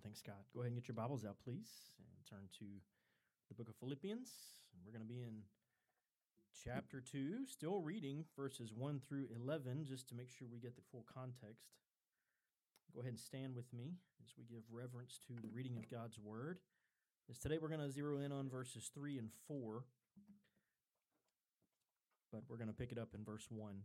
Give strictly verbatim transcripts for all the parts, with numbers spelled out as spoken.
Thanks, God. Go ahead and get your Bibles out, please, and turn to the book of Philippians. We're going to be in chapter two, still reading verses one through eleven, just to make sure we get the full context. Go ahead and stand with me as we give reverence to the reading of God's Word. As today we're going to zero in on verses three and four, but we're going to pick it up in verse one.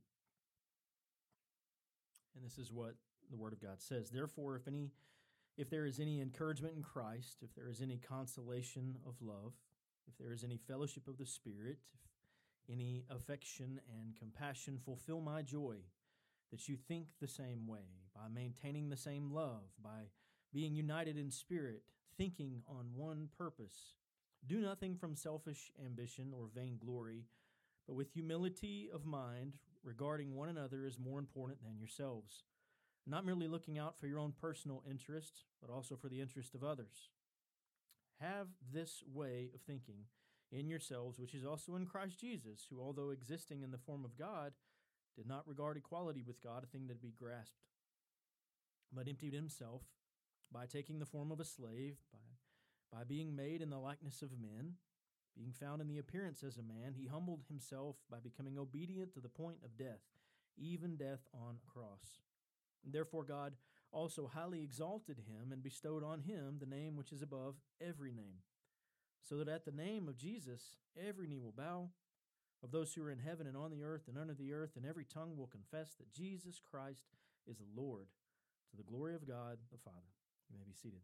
And this is what the Word of God says. Therefore, if any If there is any encouragement in Christ, if there is any consolation of love, if there is any fellowship of the Spirit, if any affection and compassion, fulfill my joy, that you think the same way, by maintaining the same love, by being united in spirit, thinking on one purpose. Do nothing from selfish ambition or vainglory, but with humility of mind, regarding one another as more important than yourselves, not merely looking out for your own personal interest, but also for the interest of others. Have this way of thinking in yourselves, which is also in Christ Jesus, who, although existing in the form of God, did not regard equality with God a thing that be grasped, but emptied himself by taking the form of a slave, by, by being made in the likeness of men. Being found in the appearance as a man, he humbled himself by becoming obedient to the point of death, even death on a cross. Therefore God also highly exalted him and bestowed on him the name which is above every name, so that at the name of Jesus every knee will bow, of those who are in heaven and on the earth and under the earth, and every tongue will confess that Jesus Christ is the Lord, to the glory of God the Father. You may be seated.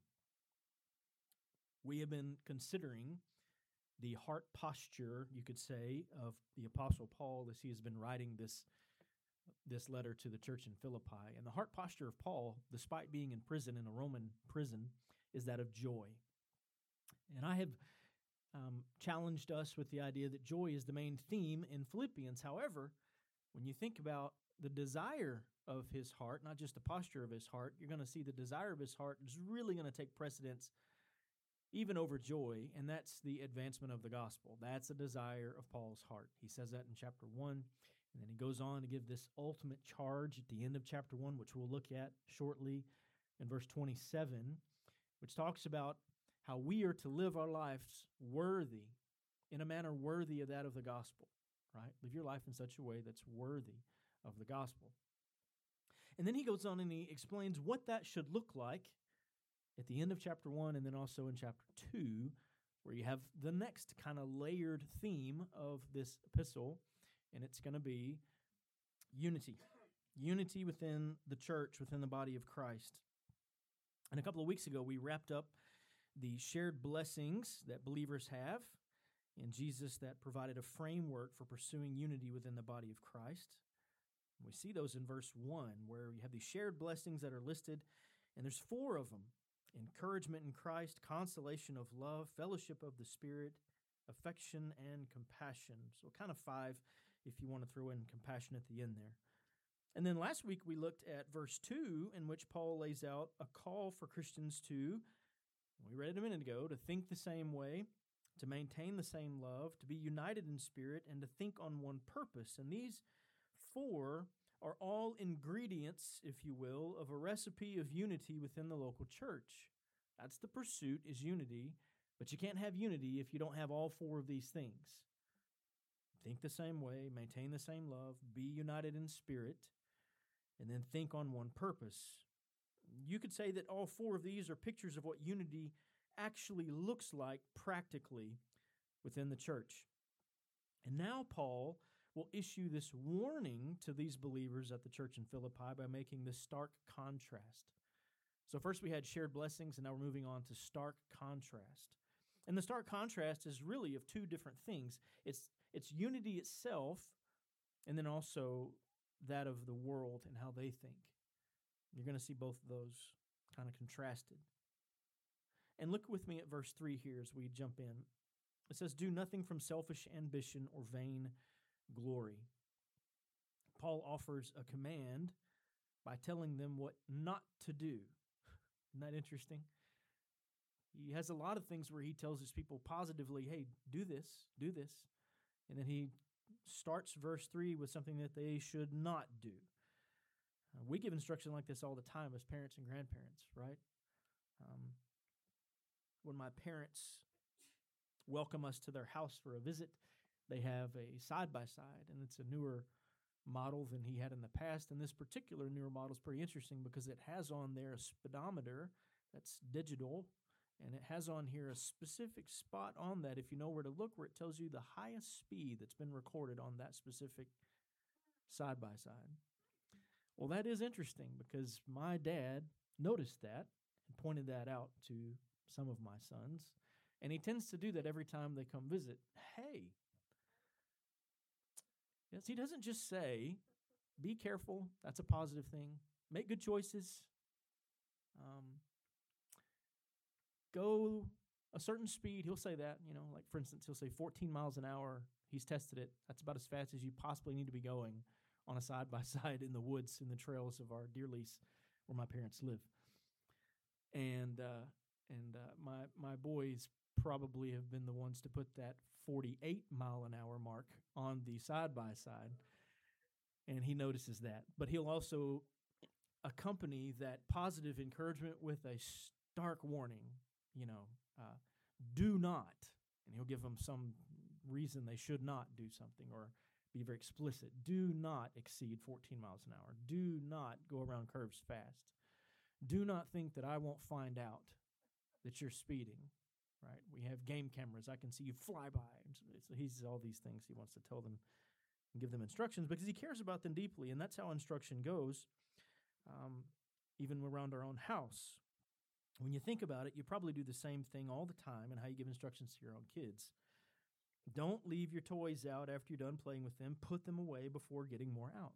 We have been considering the heart posture, you could say, of the Apostle Paul as he has been writing this this letter to the church in Philippi. And the heart posture of Paul, despite being in prison, in a Roman prison, is that of joy. And I have um, challenged us with the idea that joy is the main theme in Philippians. However, when you think about the desire of his heart, not just the posture of his heart, you're going to see the desire of his heart is really going to take precedence even over joy, and that's the advancement of the gospel. That's a desire of Paul's heart. He says that in chapter one, and then he goes on to give this ultimate charge at the end of chapter one, which we'll look at shortly in verse twenty-seven, which talks about how we are to live our lives worthy, in a manner worthy of that of the gospel, right? Live your life in such a way that's worthy of the gospel. And then he goes on and he explains what that should look like at the end of chapter one, and then also in chapter two, where you have the next kind of layered theme of this epistle, and it's going to be unity. Unity within the church, within the body of Christ. And a couple of weeks ago, we wrapped up the shared blessings that believers have in Jesus that provided a framework for pursuing unity within the body of Christ. And we see those in verse one, where you have these shared blessings that are listed, and there's four of them. Encouragement in Christ, consolation of love, fellowship of the Spirit, affection, and compassion. So kind of five if you want to throw in compassion at the end there. And then last week we looked at verse two, in which Paul lays out a call for Christians to, we read it a minute ago, to think the same way, to maintain the same love, to be united in spirit, and to think on one purpose. And these four are all ingredients, if you will, of a recipe of unity within the local church. That's the pursuit, is unity, but you can't have unity if you don't have all four of these things. Think the same way, maintain the same love, be united in spirit, and then think on one purpose. You could say that all four of these are pictures of what unity actually looks like practically within the church. And now Paul will issue this warning to these believers at the church in Philippi by making this stark contrast. So first we had shared blessings, and now we're moving on to stark contrast. And the stark contrast is really of two different things. It's, it's unity itself, and then also that of the world and how they think. You're going to see both of those kind of contrasted. And look with me at verse three here as we jump in. It says, do nothing from selfish ambition or vain glory. Paul offers a command by telling them what not to do. Isn't that interesting? He has a lot of things where he tells his people positively, hey, do this, do this. And then he starts verse three with something that they should not do. Uh, we give instruction like this all the time as parents and grandparents, right? Um, when my parents welcome us to their house for a visit, they have a side-by-side, and it's a newer model than he had in the past. And this particular newer model is pretty interesting because it has on there a speedometer that's digital, and it has on here a specific spot on that, if you know where to look, where it tells you the highest speed that's been recorded on that specific side-by-side. Well, that is interesting because my dad noticed that and pointed that out to some of my sons, and he tends to do that every time they come visit. Hey, yes, he doesn't just say, be careful, that's a positive thing, make good choices, um, go a certain speed. He'll say that, you know, like for instance, he'll say fourteen miles an hour. He's tested it. That's about as fast as you possibly need to be going on a side-by-side in the woods, in the trails of our deer lease where my parents live. And uh, and uh, my my boys probably have been the ones to put that forty-eight mile an hour mark on the side-by-side, and he notices that. But he'll also accompany that positive encouragement with a stark warning, you know, uh, do not, and he'll give them some reason they should not do something, or be very explicit. Do not exceed fourteen miles an hour. Do not go around curves fast. Do not think that I won't find out that you're speeding, right? We have game cameras. I can see you fly by. So he's all these things he wants to tell them and give them instructions because he cares about them deeply, and that's how instruction goes, um, even around our own house. When you think about it, you probably do the same thing all the time in how you give instructions to your own kids. Don't leave your toys out after you're done playing with them. Put them away before getting more out.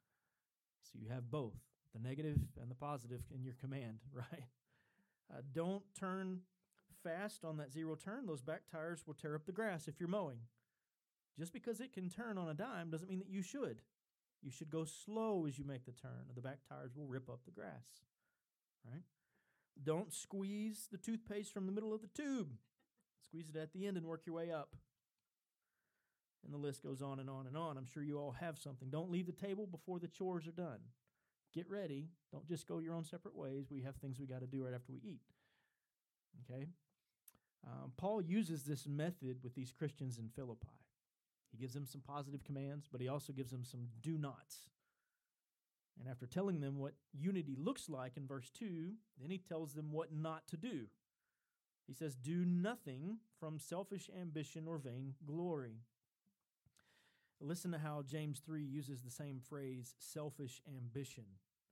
So you have both, the negative and the positive in your command, right? Uh, don't turn fast on that zero turn. Those back tires will tear up the grass if you're mowing. Just because it can turn on a dime doesn't mean that you should. You should go slow as you make the turn, or the back tires will rip up the grass, right? Don't squeeze the toothpaste from the middle of the tube. Squeeze it at the end and work your way up. And the list goes on and on and on. I'm sure you all have something. Don't leave the table before the chores are done. Get ready. Don't just go your own separate ways. We have things we got to do right after we eat. Okay? Um, Paul uses this method with these Christians in Philippi. He gives them some positive commands, but he also gives them some do nots. And after telling them what unity looks like in verse two, then he tells them what not to do. He says, do nothing from selfish ambition or vain glory. Listen to how James three uses the same phrase, selfish ambition.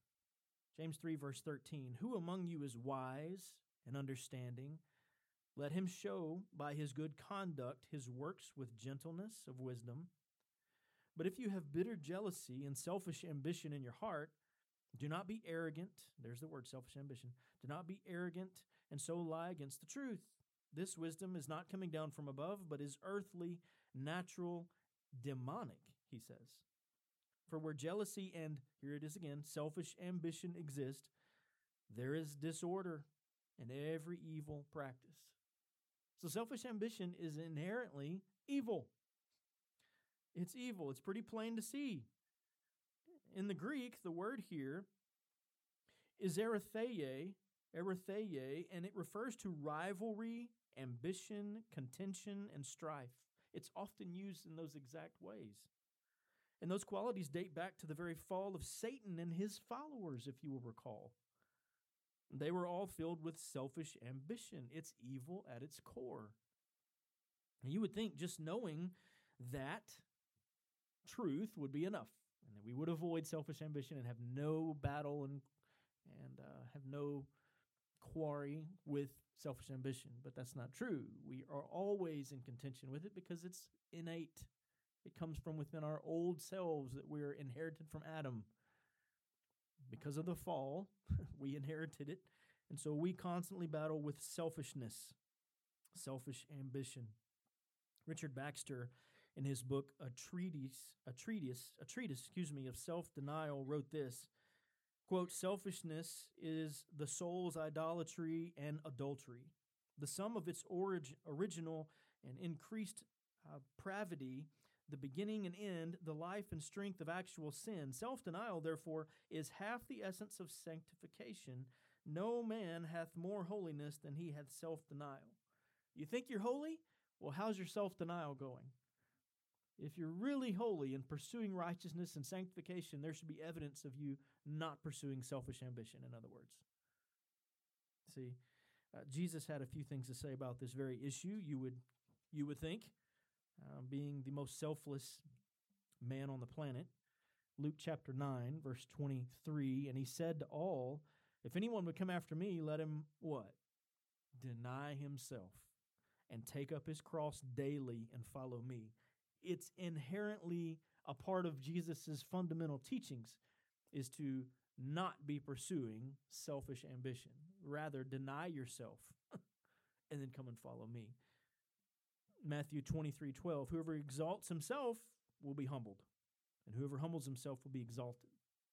James three, verse thirteen, who among you is wise and understanding? Let him show by his good conduct his works with gentleness of wisdom. But if you have bitter jealousy and selfish ambition in your heart, do not be arrogant. There's the word, selfish ambition. Do not be arrogant and so lie against the truth. This wisdom is not coming down from above, but is earthly, natural, demonic, he says. For where jealousy and, here it is again, selfish ambition exist, there is disorder and every evil practice. So selfish ambition is inherently evil. It's evil. It's pretty plain to see. In the Greek, the word here is erytheie, erytheie, and it refers to rivalry, ambition, contention, and strife. It's often used in those exact ways. And those qualities date back to the very fall of Satan and his followers, if you will recall. They were all filled with selfish ambition. It's evil at its core. And you would think just knowing that truth would be enough, and that we would avoid selfish ambition and have no battle and and uh, have no quarry with selfish ambition. But that's not true. We are always in contention with it because it's innate. It comes from within our old selves that we're inherited from Adam. Because of the fall, we inherited it. And so we constantly battle with selfishness, selfish ambition. Richard Baxter, in his book, A Treatise, a treatise, a treatise, excuse me, of self-denial, wrote this, quote, selfishness is the soul's idolatry and adultery. The sum of its orig- original and increased uh, pravity, the beginning and end, the life and strength of actual sin. Self-denial, therefore, is half the essence of sanctification, No man hath more holiness than he hath self-denial. You think you're holy? Well, how's your self-denial going? If you're really holy and pursuing righteousness and sanctification, there should be evidence of you not pursuing selfish ambition, in other words. See, uh, Jesus had a few things to say about this very issue, you would, you would think, uh, being the most selfless man on the planet. Luke chapter nine, verse twenty-three, and he said to all, if anyone would come after me, let him what? Deny himself and take up his cross daily and follow me. It's inherently a part of Jesus' fundamental teachings is to not be pursuing selfish ambition. Rather, deny yourself and then come and follow me. Matthew twenty-three twelve, whoever exalts himself will be humbled, and whoever humbles himself will be exalted.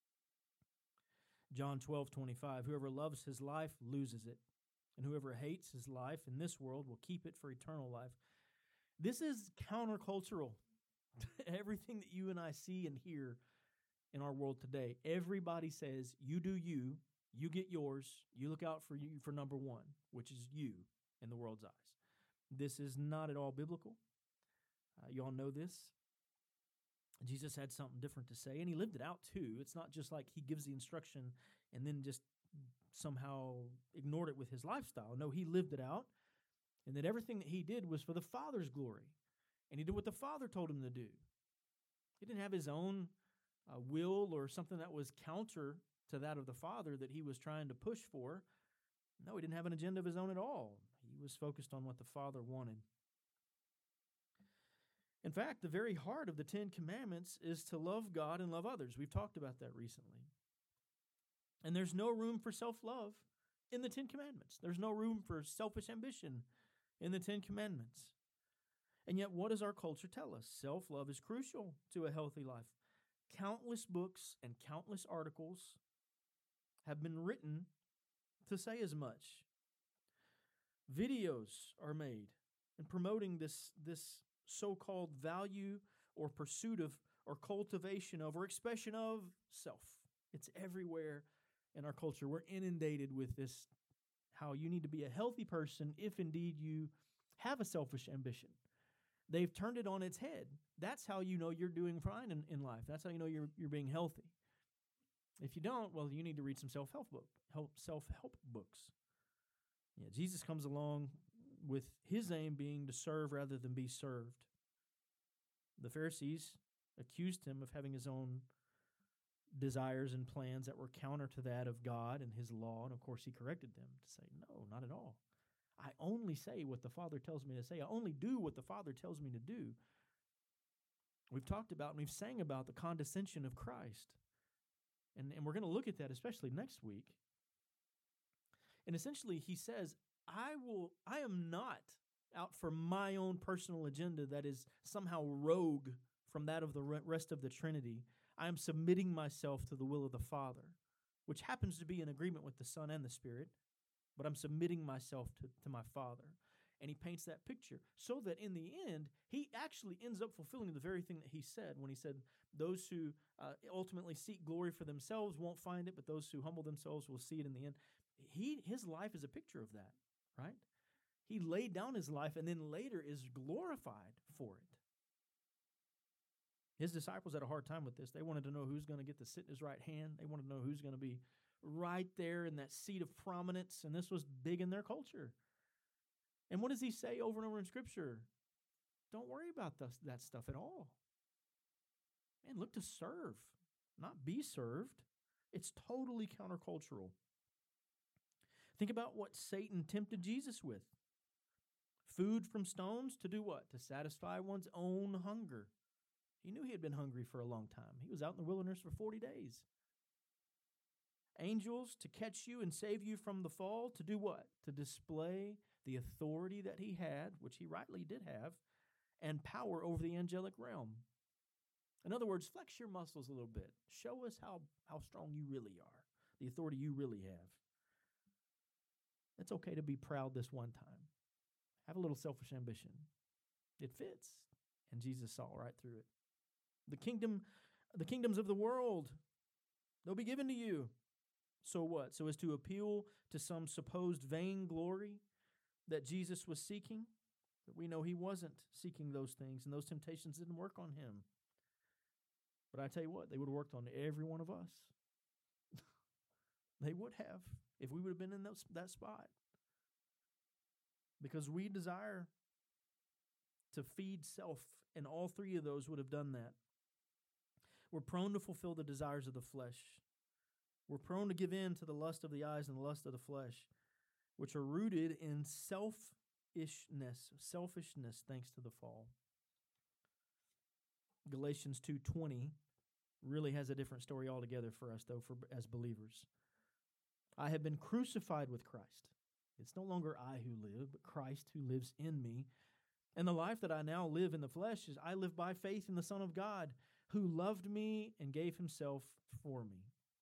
John twelve twenty-five, whoever loves his life loses it, and whoever hates his life in this world will keep it for eternal life. This is countercultural. Everything that you and I see and hear in our world today, everybody says, you do you, you get yours, you look out for you for number one, which is you in the world's eyes. This is not at all biblical. Uh, you all know this. Jesus had something different to say, and he lived it out too. It's not just like he gives the instruction and then just somehow ignored it with his lifestyle. No, he lived it out, and that everything that he did was for the Father's glory, and he did what the Father told him to do. He didn't have his own uh, will or something that was counter to that of the Father that he was trying to push for. No, he didn't have an agenda of his own at all. He was focused on what the Father wanted. In fact, the very heart of the Ten Commandments is to love God and love others. We've talked about that recently. And there's no room for self-love in the Ten Commandments. There's no room for selfish ambition in the Ten Commandments. And yet, what does our culture tell us? Self-love is crucial to a healthy life. Countless books and countless articles have been written to say as much. Videos are made in promoting this, this so-called value or pursuit of or cultivation of or expression of self. It's everywhere in our culture. We're inundated with this, how you need to be a healthy person if indeed you have a selfish ambition. They've turned it on its head. That's how you know you're doing fine in, in life. That's how you know you're you're being healthy. If you don't, well, you need to read some self-help book, help self-help books. Yeah, Jesus comes along with his aim being to serve rather than be served. The Pharisees accused him of having his own desires and plans that were counter to that of God and his law, and of course he corrected them to say, no, not at all. I only say what the Father tells me to say. I only do what the Father tells me to do. We've talked about and we've sang about the condescension of Christ. And, and we're going to look at that especially next week. And essentially he says, I will, I am not out for my own personal agenda that is somehow rogue from that of the rest of the Trinity. I am submitting myself to the will of the Father, which happens to be in agreement with the Son and the Spirit, but I'm submitting myself to, to my Father. And he paints that picture so that in the end, he actually ends up fulfilling the very thing that he said when he said, those who uh, ultimately seek glory for themselves won't find it, but those who humble themselves will see it in the end. He, his life is a picture of that, right? He laid down his life and then later is glorified for it. His disciples had a hard time with this. They wanted to know who's going to get to sit in his right hand. They wanted to know who's going to be right there in that seat of prominence, and this was big in their culture. And what does he say over and over in Scripture? Don't worry about this, that stuff at all. Man, look to serve, not be served. It's totally countercultural. Think about what Satan tempted Jesus with. Food from stones to do what? To satisfy one's own hunger. He knew he had been hungry for a long time. He was out in the wilderness for forty days. Angels to catch you and save you from the fall, to do what? To display the authority that he had, which he rightly did have, and power over the angelic realm. In other words, flex your muscles a little bit. Show us how, how strong you really are, the authority you really have. It's okay to be proud this one time. Have a little selfish ambition. It fits. And Jesus saw right through it. The kingdom, the kingdoms of the world, they'll be given to you. So what? So as to appeal to some supposed vainglory that Jesus was seeking? But we know he wasn't seeking those things, and those temptations didn't work on him. But I tell you what, they would have worked on every one of us. They would have, if we would have been in those, that spot. Because we desire to feed self, and all three of those would have done that. We're prone to fulfill the desires of the flesh. We're prone to give in to the lust of the eyes and the lust of the flesh, which are rooted in selfishness, selfishness thanks to the fall. Galatians two twenty really has a different story altogether for us, though, for as believers. I have been crucified with Christ. It's no longer I who live, but Christ who lives in me. And the life that I now live in the flesh is I live by faith in the Son of God, who loved me and gave himself for me.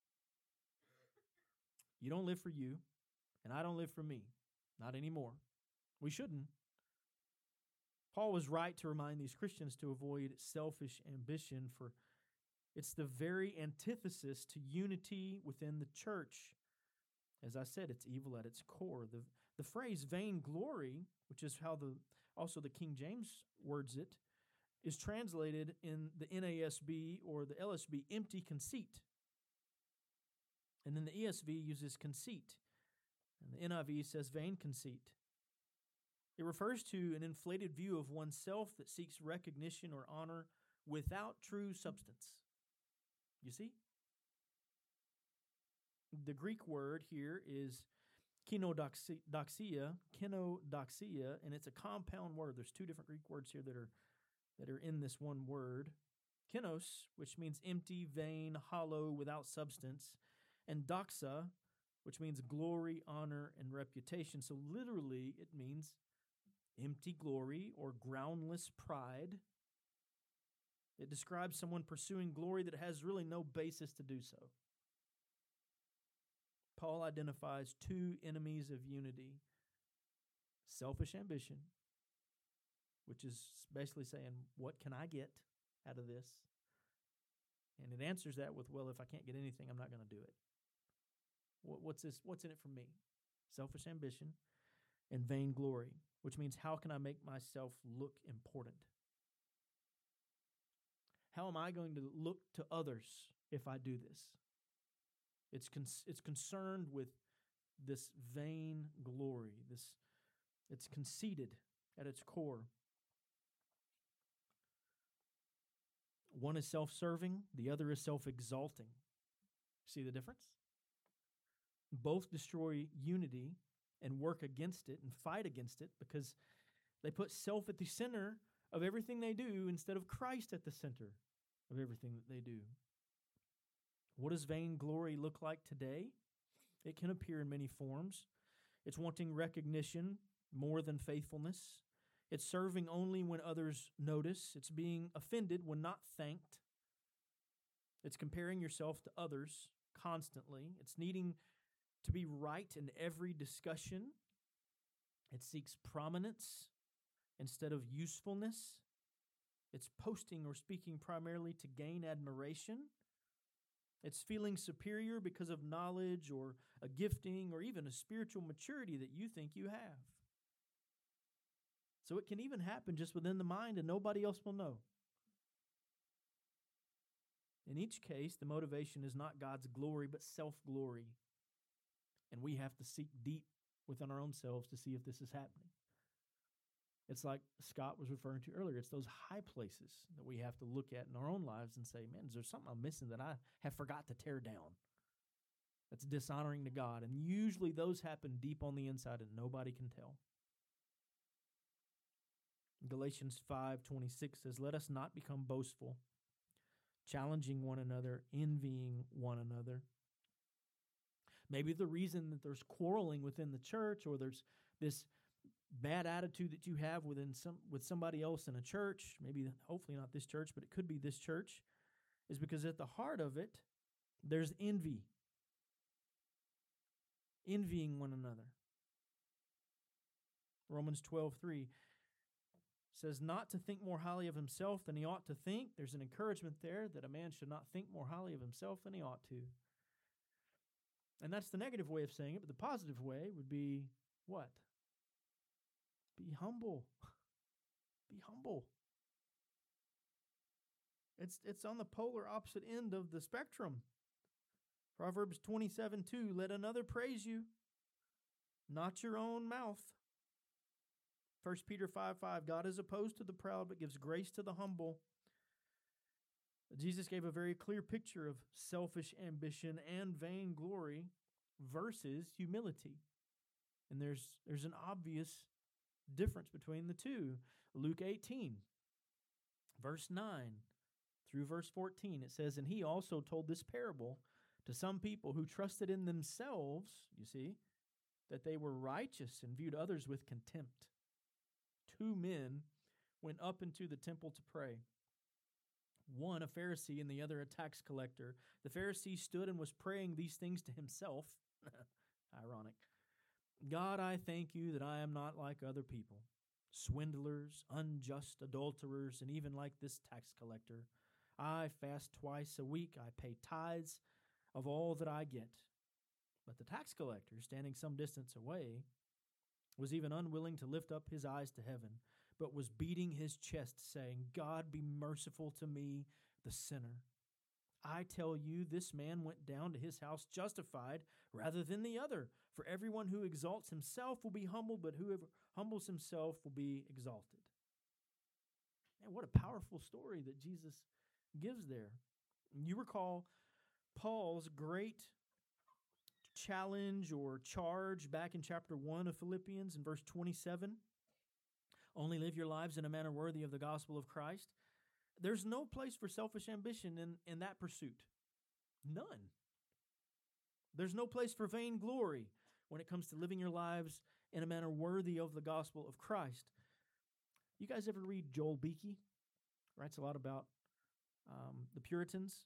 You don't live for you, and I don't live for me. Not anymore. We shouldn't. Paul was right to remind these Christians to avoid selfish ambition, for it's the very antithesis to unity within the church. As I said, it's evil at its core. The, the phrase vainglory, which is how the also the King James words it, is translated in the N A S B or the L S B, empty conceit. And then the E S V uses conceit. And the N I V says vain conceit. It refers to an inflated view of oneself that seeks recognition or honor without true substance. You see? The Greek word here is kenodoxia, kenodoxia, and it's a compound word. There's two different Greek words here that are that are in this one word. Kenos, which means empty, vain, hollow, without substance, and doxa, which means glory, honor, and reputation. So literally, it means empty glory or groundless pride. It describes someone pursuing glory that has really no basis to do so. Paul identifies two enemies of unity: selfish ambition, which is basically saying, what can I get out of this? And it answers that with, well, if I can't get anything, I'm not going to do it. What, what's this? What's in it for me? Selfish ambition and vainglory, which means how can I make myself look important? How am I going to look to others if I do this? It's con- it's concerned with this vain glory. This it's conceited at its core. One is self-serving, the other is self-exalting. See the difference? Both destroy unity and work against it and fight against it because they put self at the center of everything they do instead of Christ at the center of everything that they do. What does vainglory look like today? It can appear in many forms. It's wanting recognition more than faithfulness. It's serving only when others notice. It's being offended when not thanked. It's comparing yourself to others constantly. It's needing to be right in every discussion. It seeks prominence instead of usefulness. It's posting or speaking primarily to gain admiration. It's feeling superior because of knowledge or a gifting or even a spiritual maturity that you think you have. So it can even happen just within the mind and nobody else will know. In each case, the motivation is not God's glory, but self-glory. And we have to seek deep within our own selves to see if this is happening. It's like Scott was referring to earlier. It's those high places that we have to look at in our own lives and say, man, is there something I'm missing that I have forgot to tear down that's dishonoring to God? And usually those happen deep on the inside and nobody can tell. Galatians five twenty-six says, let us not become boastful, challenging one another, envying one another. Maybe the reason that there's quarreling within the church or there's this bad attitude that you have within some with somebody else in a church, maybe hopefully not this church, but it could be this church, is because at the heart of it, there's envy. Envying one another. Romans twelve three says not to think more highly of himself than he ought to think. There's an encouragement there that a man should not think more highly of himself than he ought to. And that's the negative way of saying it, but the positive way would be what? Be humble. Be humble. It's it's on the polar opposite end of the spectrum. Proverbs twenty-seven two, let another praise you, not your own mouth. First Peter five five, God is opposed to the proud, but gives grace to the humble. Jesus gave a very clear picture of selfish ambition and vainglory versus humility. And there's there's an obvious difference between the two. Luke eighteen, verse nine through verse fourteen, it says, and he also told this parable to some people who trusted in themselves, you see, that they were righteous and viewed others with contempt. Two men went up into the temple to pray. One a Pharisee and the other a tax collector. The Pharisee stood and was praying these things to himself. Ironic. God, I thank you that I am not like other people, swindlers, unjust adulterers, and even like this tax collector. I fast twice a week. I pay tithes of all that I get. But the tax collector, standing some distance away, was even unwilling to lift up his eyes to heaven, but was beating his chest, saying, God, be merciful to me, the sinner. I tell you, this man went down to his house justified rather than the other. For everyone who exalts himself will be humbled, but whoever humbles himself will be exalted. Man, what a powerful story that Jesus gives there. You recall Paul's great challenge or charge back in chapter one of Philippians in verse twenty-seven. Only live your lives in a manner worthy of the gospel of Christ. There's no place for selfish ambition in, in that pursuit. None. There's no place for vainglory when it comes to living your lives in a manner worthy of the gospel of Christ. You guys ever read Joel Beakey? Writes a lot about um, the Puritans.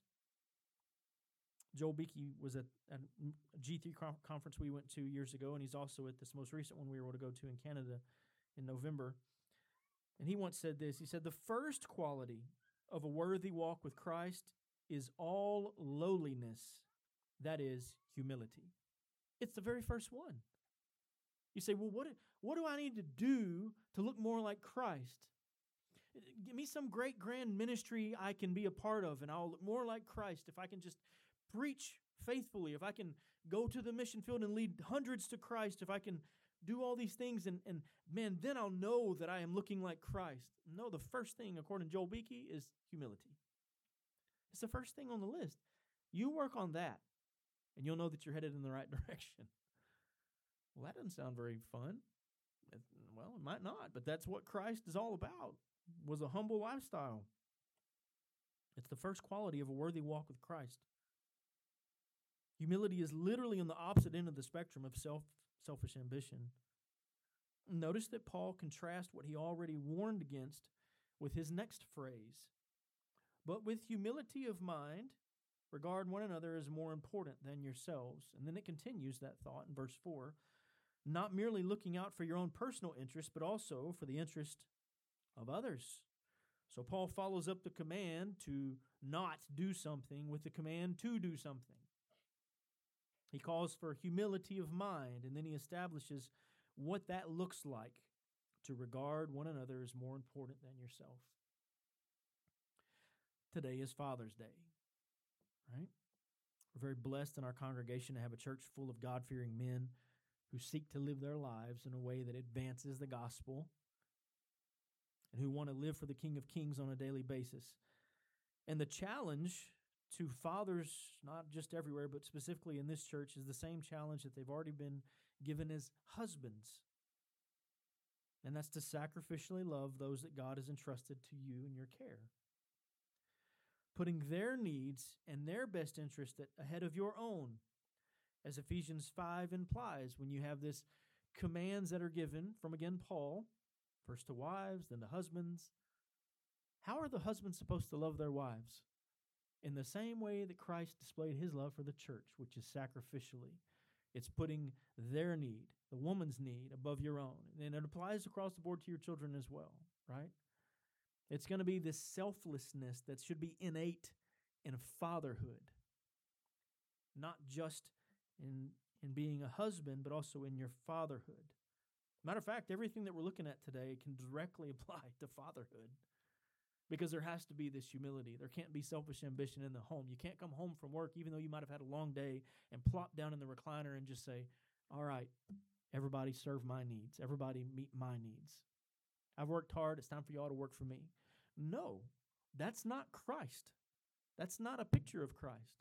Joel Beakey was at, at a G three conference we went to years ago, and he's also at this most recent one we were able to go to in Canada in November. And he once said this. He said, the first quality of a worthy walk with Christ is all lowliness, that is, humility. It's the very first one. You say, well, what, what do I need to do to look more like Christ? Give me some great grand ministry I can be a part of, and I'll look more like Christ if I can just preach faithfully, if I can go to the mission field and lead hundreds to Christ, if I can do all these things, and, and man, then I'll know that I am looking like Christ. No, the first thing, according to Joel Beakey, is humility. It's the first thing on the list. You work on that, and you'll know that you're headed in the right direction. Well, that doesn't sound very fun. Well, it might not, but that's what Christ is all about, was a humble lifestyle. It's the first quality of a worthy walk with Christ. Humility is literally on the opposite end of the spectrum of self selfish ambition. Notice that Paul contrasts what he already warned against with his next phrase. But with humility of mind, regard one another as more important than yourselves. And then it continues that thought in verse four, not merely looking out for your own personal interest, but also for the interest of others. So Paul follows up the command to not do something with the command to do something. He calls for humility of mind, and then he establishes what that looks like to regard one another as more important than yourself. Today is Father's Day, right? We're very blessed in our congregation to have a church full of God-fearing men who seek to live their lives in a way that advances the gospel and who want to live for the King of Kings on a daily basis. And the challenge to fathers, not just everywhere, but specifically in this church, is the same challenge that they've already been given as husbands. And that's to sacrificially love those that God has entrusted to you in your care, putting their needs and their best interest ahead of your own, as Ephesians five implies, when you have this commands that are given from, again, Paul, first to wives, then to husbands. How are the husbands supposed to love their wives? In the same way that Christ displayed his love for the church, which is sacrificially. It's putting their need, the woman's need, above your own. And it applies across the board to your children as well, right? It's going to be this selflessness that should be innate in fatherhood, not just in, in being a husband, but also in your fatherhood. Matter of fact, everything that we're looking at today can directly apply to fatherhood, because there has to be this humility. There can't be selfish ambition in the home. You can't come home from work, even though you might have had a long day, and plop down in the recliner and just say, all right, everybody serve my needs. Everybody meet my needs. I've worked hard. It's time for y'all to work for me. No, that's not Christ. That's not a picture of Christ.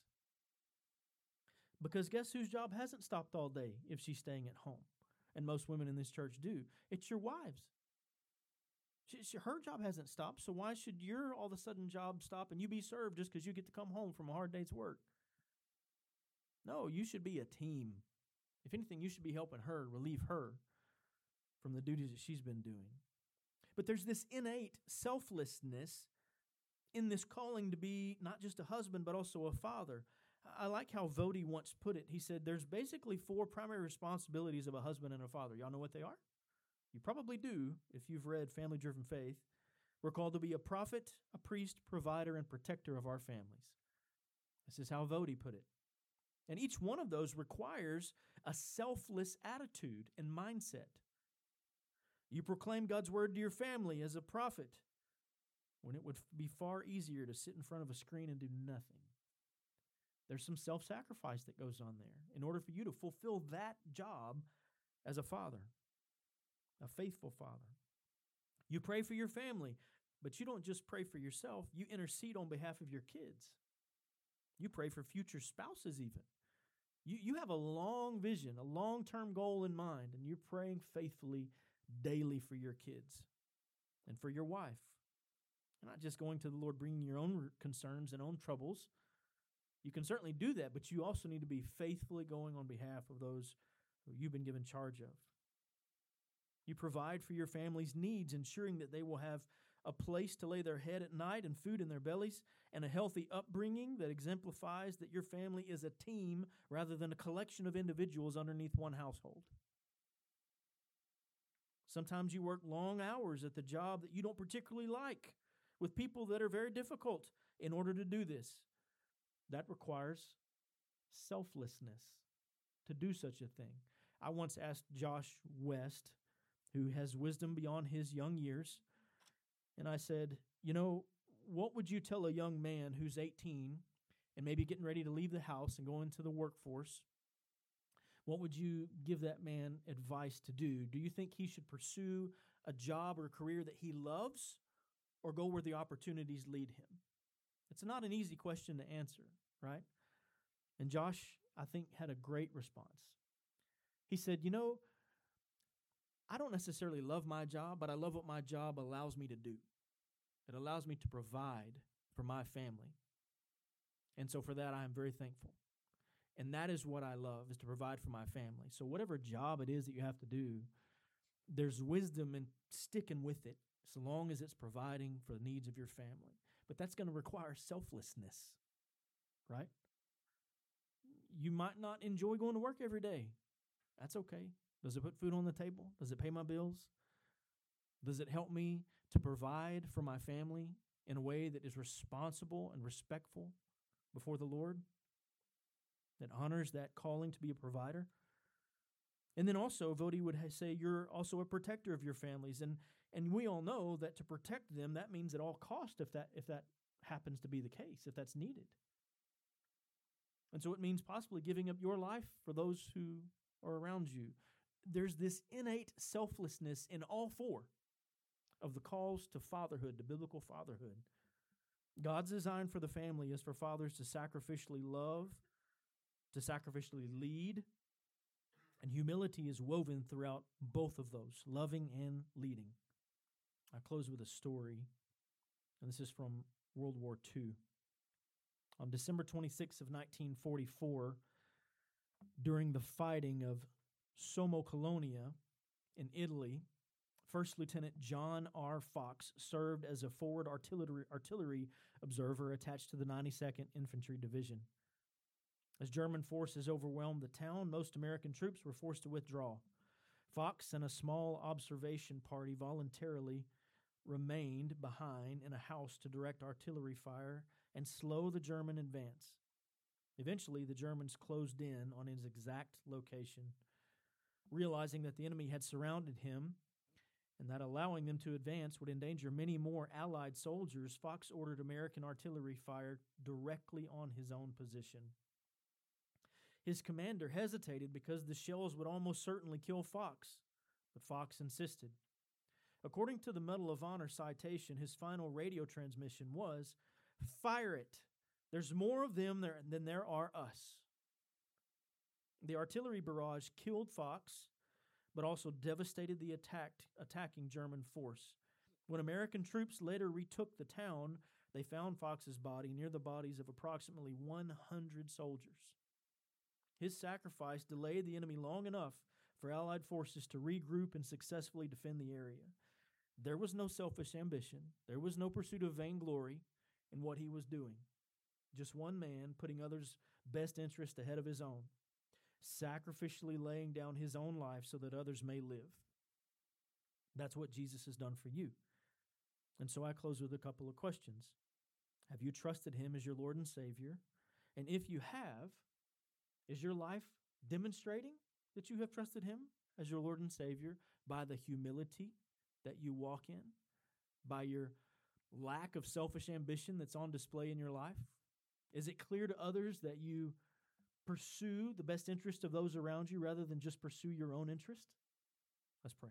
Because guess whose job hasn't stopped all day if she's staying at home? And most women in this church do. It's your wives. She, she, her job hasn't stopped, so why should your all of a sudden job stop and you be served just because you get to come home from a hard day's work? No, you should be a team. If anything, you should be helping her, relieve her from the duties that she's been doing. But there's this innate selflessness in this calling to be not just a husband, but also a father. I like how Voddie once put it. He said, there's basically four primary responsibilities of a husband and a father. Y'all know what they are? You probably do if you've read Family Driven Faith. We're called to be a prophet, a priest, provider, and protector of our families. This is how Voddie put it. And each one of those requires a selfless attitude and mindset. You proclaim God's word to your family as a prophet when it would be far easier to sit in front of a screen and do nothing. There's some self-sacrifice that goes on there in order for you to fulfill that job as a father, a faithful father. You pray for your family, but you don't just pray for yourself. You intercede on behalf of your kids. You pray for future spouses even. You, you have a long vision, a long-term goal in mind, and you're praying faithfully daily for your kids and for your wife. You're not just going to the Lord bringing your own concerns and own troubles. You can certainly do that, but you also need to be faithfully going on behalf of those who you've been given charge of. You provide for your family's needs, ensuring that they will have a place to lay their head at night and food in their bellies, and a healthy upbringing that exemplifies that your family is a team rather than a collection of individuals underneath one household. Sometimes you work long hours at the job that you don't particularly like, with people that are very difficult in order to do this. That requires selflessness to do such a thing. I once asked Josh West, who has wisdom beyond his young years, and I said, you know, what would you tell a young man who's eighteen and maybe getting ready to leave the house and go into the workforce? What would you give that man advice to do? Do you think he should pursue a job or a career that he loves, or go where the opportunities lead him? It's not an easy question to answer, right? And Josh, I think, had a great response. He said, you know, I don't necessarily love my job, but I love what my job allows me to do. It allows me to provide for my family. And so for that, I am very thankful. And that is what I love, is to provide for my family. So whatever job it is that you have to do, there's wisdom in sticking with it, so long as it's providing for the needs of your family. But that's going to require selflessness, right? You might not enjoy going to work every day. That's okay. Does it put food on the table? Does it pay my bills? Does it help me to provide for my family in a way that is responsible and respectful before the Lord, that honors that calling to be a provider? And then also, Voddie would say you're also a protector of your families. And and we all know that to protect them, that means at all cost if that if that happens to be the case, if that's needed. And so it means possibly giving up your life for those who are around you. There's this innate selflessness in all four of the calls to fatherhood, to biblical fatherhood. God's design for the family is for fathers to sacrificially love, to sacrificially lead, and humility is woven throughout both of those, loving and leading. I close with a story, and this is from World War Two. On December twenty-sixth of nineteen forty-four, during the fighting of Sommo Colonia in Italy, First Lieutenant John R. Fox served as a forward artillery, artillery observer attached to the ninety-second Infantry Division. As German forces overwhelmed the town, most American troops were forced to withdraw. Fox and a small observation party voluntarily remained behind in a house to direct artillery fire and slow the German advance. Eventually, the Germans closed in on his exact location. Realizing that the enemy had surrounded him and that allowing them to advance would endanger many more Allied soldiers, Fox ordered American artillery fire directly on his own position. His commander hesitated because the shells would almost certainly kill Fox, but Fox insisted. According to the Medal of Honor citation, his final radio transmission was, "Fire it! There's more of them there than there are us." The artillery barrage killed Fox, but also devastated the attacked, attacking German force. When American troops later retook the town, they found Fox's body near the bodies of approximately one hundred soldiers. His sacrifice delayed the enemy long enough for Allied forces to regroup and successfully defend the area. There was no selfish ambition. There was no pursuit of vainglory in what he was doing. Just one man putting others' best interest ahead of his own, sacrificially laying down his own life so that others may live. That's what Jesus has done for you. And so I close with a couple of questions. Have you trusted him as your Lord and Savior? And if you have, is your life demonstrating that you have trusted him as your Lord and Savior by the humility that you walk in, by your lack of selfish ambition that's on display in your life? Is it clear to others that you pursue the best interest of those around you rather than just pursue your own interest? Let's pray.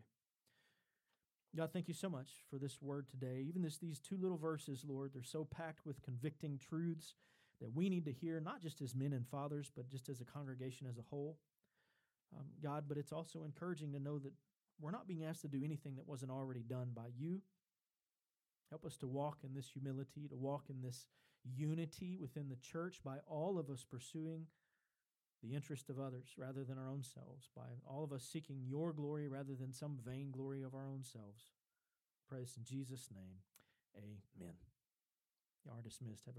God, thank you so much for this word today. Even this, these two little verses, Lord, they're so packed with convicting truths that we need to hear, not just as men and fathers, but just as a congregation as a whole. Um, God, but it's also encouraging to know that we're not being asked to do anything that wasn't already done by you. Help us to walk in this humility, to walk in this unity within the church by all of us pursuing the interest of others rather than our own selves, by all of us seeking your glory rather than some vain glory of our own selves. Praise in Jesus' name. Amen. You are dismissed. Have a